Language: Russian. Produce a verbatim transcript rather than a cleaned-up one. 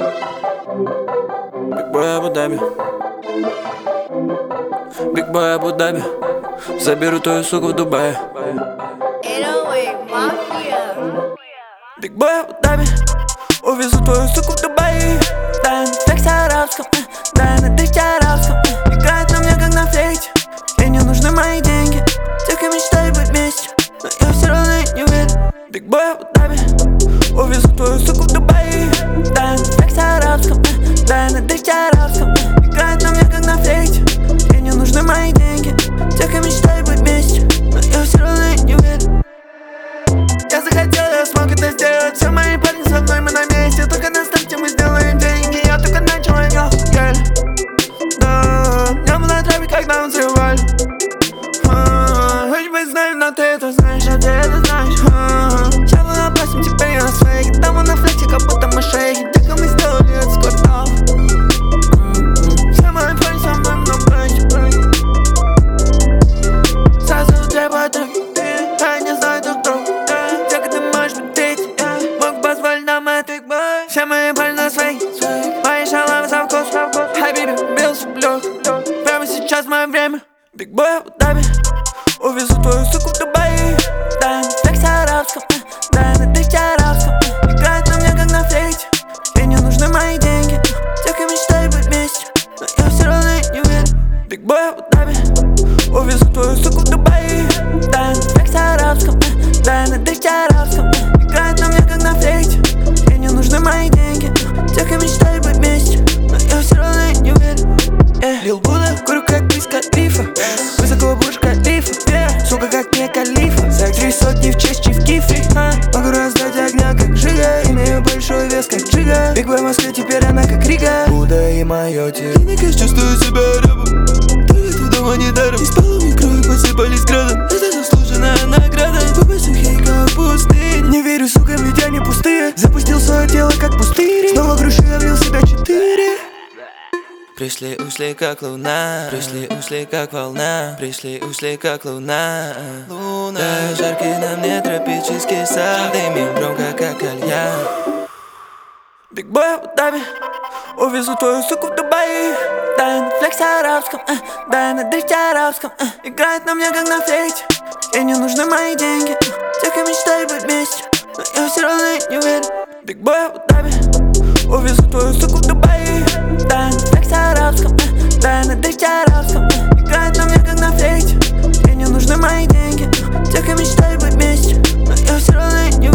Big boy Абу-Даби, Big boy Абу-Даби, заберу твою суку в Дубае. Big boy Абу-Даби, увезу твою суку в Дубае. Да, на флексе арабском, да, на дрифте арабском. Играет на мне как на флейте, ей не нужны мои деньги. Тихо мечтаю быть вместе, но я все равно не уверен. Big boy Абу-Даби, увезу твою суку в Дубае. Да, на флексе арабском, да, на дрифте арабском. Играет на мне как на флейте, ей не нужны мои деньги. Тихо мечтаю быть вместе, но я все равно не уверен. Я захотел, я смог это сделать. Все мои парни со мной, мы на месте. Только на старте мы сделаем деньги. Я только начал, я еле. Да, я был на траве, когда мы взрывали. Хоть бы знаю, но ты это знаешь, а ты это знаешь. Я был на пластике, теперь я на свеге. Там на флексе, как будто мы шейки. Тихо мы сделали это с кварталов. Все мои парни со мной, мы на плече. Сразу две подруги, я не знаю друг друга. Все мои парни на свей, мои шалавы со вкусом. Хай-биби, бился в лёг, прямо сейчас мое время. Big boy Абу-Даби, увезу твою суку в Дубае. Да, на флексе арабском, да, на дрифте арабском. Играет на мне как на флейте, ей не нужны мои деньги. Тихо мечтаю быть вместе, но я все равно не уверен. Big boy Абу-Даби, увезу твою суку в Дубае. Да, на флексе арабском, да, на дрифте арабском. Играет на мне как на флейте, ей не нужны мои деньги. Тихо мечтаю быть вместе, но я все равно не уверен. Лил Буда, курю как близко рифа. Высоко бурж калифа, сука как не калифа. За три сотни в честь в кифе. Могу раздать огня как Жига, имею большой вес как Джига. Биг бой в Москве, теперь она как Рига. Буда и мое тело, чувствую себя рабом. Туалет в дома недаром, из полами крови посыпались градом. Это заслуженная награда, губы сухие как пустынь. Не верю, сука, ведь они пустые. Запустил свое тело как пустырь. Снова грушу, я влил себя четыре. Пришли, ушли как луна, пришли, ушли как волна, пришли, ушли как луна. Луна, да, жаркий на мне тропический сад, дымим громко как кальян. Big boy Абу-Даби, увезу твою суку в Дубае. Да, на флексе арабском, да, на дрифте арабском. Играет на мне как на флейте, ей не нужны мои деньги. Тихо мечтаю быть вместе, но я все равно не уверен. Big boy Абу-Даби, увезу твою суку в Дубае. Да, на флексе арабском, да, на дрифте арабском. Играет на мне как на флейте, ей не нужны мои деньги. Тихо мечтаю быть вместе, но я все равно не уверен.